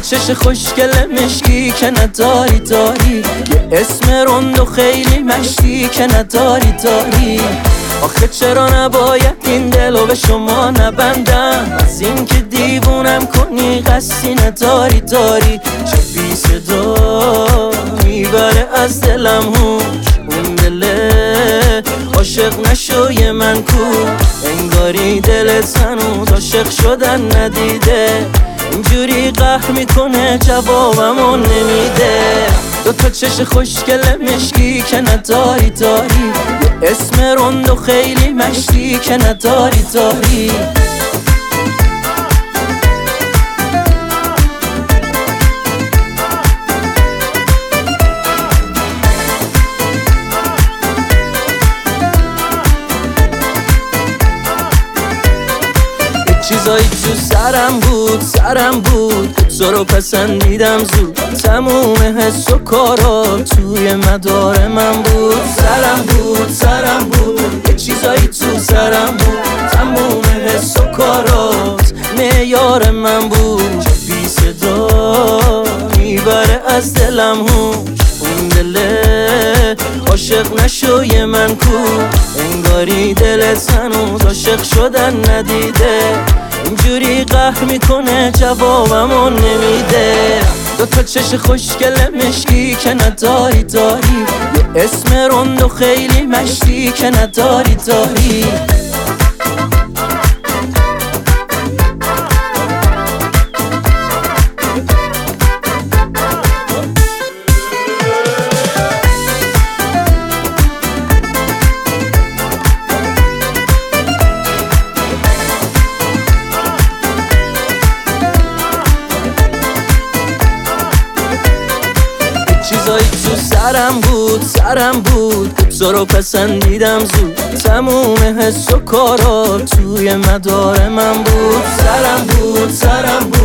چش خوشگل مشکی که نداری داری، یه اسم رند و خیلی مشتی که نداری داری. آخه چرا نباید این دلو به شما نبندم؟ از این که دیوونم کنی قصدی نداری داری. چه بی صدا میبره از دلم هوش، اون دله عاشق نشوی من کو. انگاری دلت هنوز عاشق شدن ندیده، اینجوری قهر میکنه جوابمو نمیده. دوتا چش خوشگل مشکی که نداری داری، یه اسم رند و خیلی مشتی که نداری داری. چیزایی تو سرم بود تو رو پسندیدم زود. تموم حس و کارا توی مدار من بود. سرم بود یه چیزایی تو سرم بود. تموم حس و کارات معیار من بود. چه بی صدا میبره از دلم هوش، اون دله عاشق نشوی من کو. انگاری دلت هنوز عاشق شدن ندیده، اینجوری قهر میکنه جوابمو نمیده. دوتا چش خوشگل مشکی که نداری داری، یه اسم رند و خیلی مشتی که نداری داری. چیزایی تو سرم بود تو رو پسندیدم زود. تموم حس و کارا توی مدار من بود. سرم بود